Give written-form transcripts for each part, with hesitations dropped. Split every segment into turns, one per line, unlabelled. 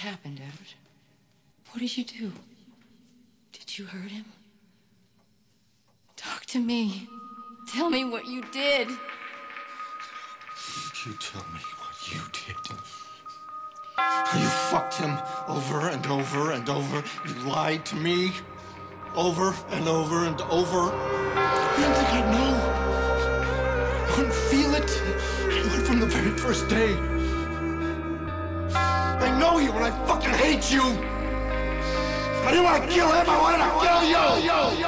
happened, Edward? What did you do? Did you hurt him? Talk to me. Tell me what you did.
You tell me what you did. You fucked him over and over and over. You lied to me over and over and over. You didn't think I'd know. I couldn't feel it. It went from the very first day. I know you and I fucking hate you. I didn't want to kill him, I wanted to kill you.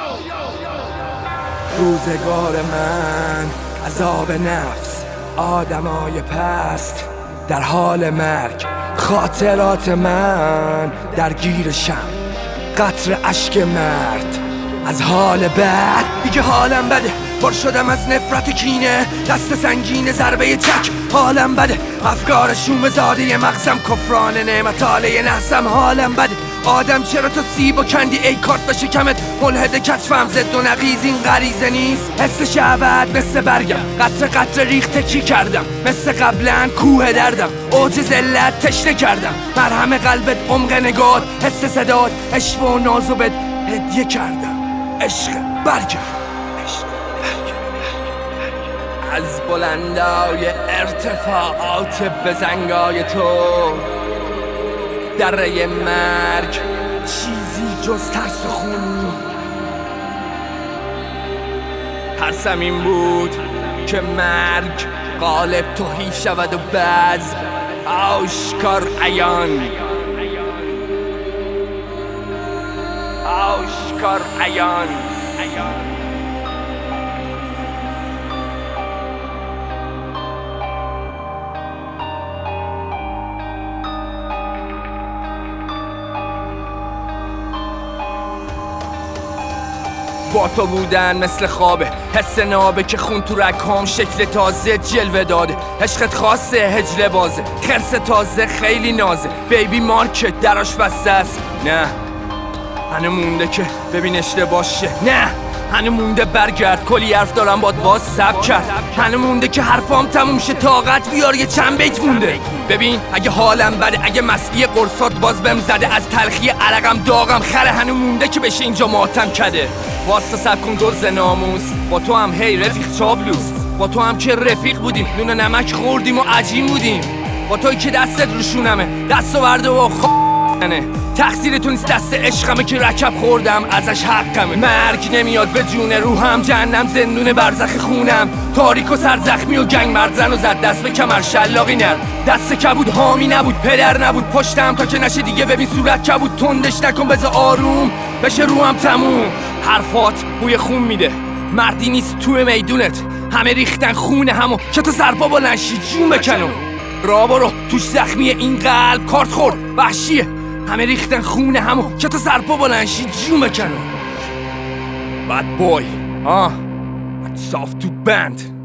روزگار من عذاب نفس، آدمای پست در حال مرگ، خاطرات من درگیرشم، قطر اشک مرد از حال بد. دیگه حالم بده، پر شدم از نفرت و کینه، دست سنگین ضربه چک. حالم بده، افکار شوم زاده مغزم، کفران نعمت آله نحسم. حالم بده، آدم چرا تو سیب و کندی ای کارت به شکمت، ملحد کشفم زد و نقیز این غریزه نیست. حس شهوت مثل برگم، قطر قطر ریخته چی کردم، مثل قبلا کوه دردم، اوج ذلت تشنه کردم. مرهم قلبت، عمق نگات، حس صدات، عشق و نازو بهت هدیه کردم. عشق برگم از بلندای ارتفاعات بزنگای تو، دره مرگ چیزی جز ترس و خون. ترسم این بود که مرگ غالب توهی شود و بعض آشکار عیان، آشکار عیان. با تو بودن مثل خوابه، حس نابه که خون تو رگ‌هام شکل تازه جلوه داده. عشقت خاصه هجله بازه، خرس تازه خیلی نازه. بیبی مارکت دراش بسته است. نه هنو مونده که ببین اشتباه شه. نه هنو مونده برگرد، کلی حرف دارم باد باز سب کرد. هنو مونده که حرفام تموم شه، طاقت بیار یه چند بیت مونده. ببین اگه حالم بده، اگه مستی قرصات باز بهم زده، از تلخی عرقم داغم خره. هنو مونده که بشه اینجا ماتم کده. واسه سب کن دوز ناموس، با تو هم هی رفیق چابلوس. با تو هم که رفیق بودیم، نون نمک خوردیم و عجین بودیم. با توی که دستت روشونمه، دست ورده و تقصیر تو نیست، دست عشقمه که رکب خوردم ازش حقمه. مرگ نمیاد به جون روحم، جهنم زندون برزخ خونم. تاریک و سرزخمی و گنگ مرزن و زد دست به کمر شلاقی نرد. دست کبود حامی نبود، پدر نبود پشتم تا که نشه دیگه. ببین صورت کبود، تندش نکن بذار آروم بشه روحم تموم. حرفات بوی خون میده، مردی نیست توی میدونت. همه ریختن خونه همو که تو سرپا بلند شی جون بکنم. را برو توش زخمی این قلب کارت خورد وحشیه. همه ریختن خونه همو که تو سرپا بلند شی جون بکنم. Bad boy soft to band.